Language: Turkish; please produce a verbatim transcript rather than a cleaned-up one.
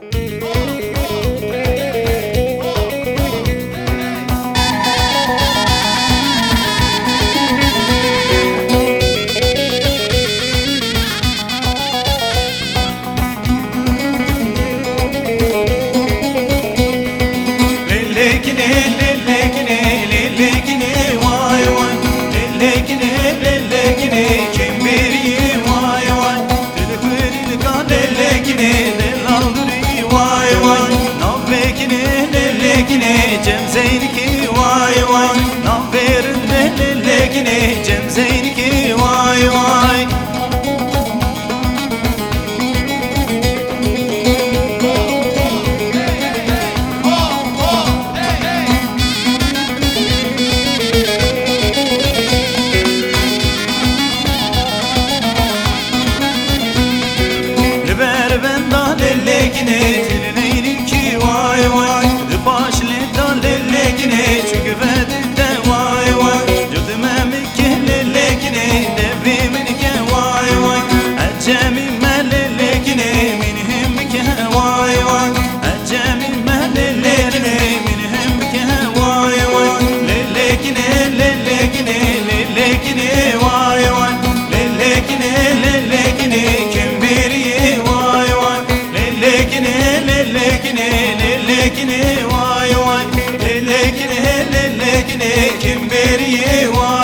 Cem Zeyniki vay vay, naferin lelekine Cem Zeyniki vay vay. Liber benda lelekine Tilineyninki vay vay, çünkü vedide vay vay, cüdüme mikke lelekine devriminike vay vay, ecemime lelekine minihim mikke vay vay, ecemime lelekine minihim mikke vay vay, lelekine lelekine lelekine vay vay, lelekine lelekine kim biriye vay vay, lelekine lelekine lelekine vay vay, lelekine lelekine kim beriye vay.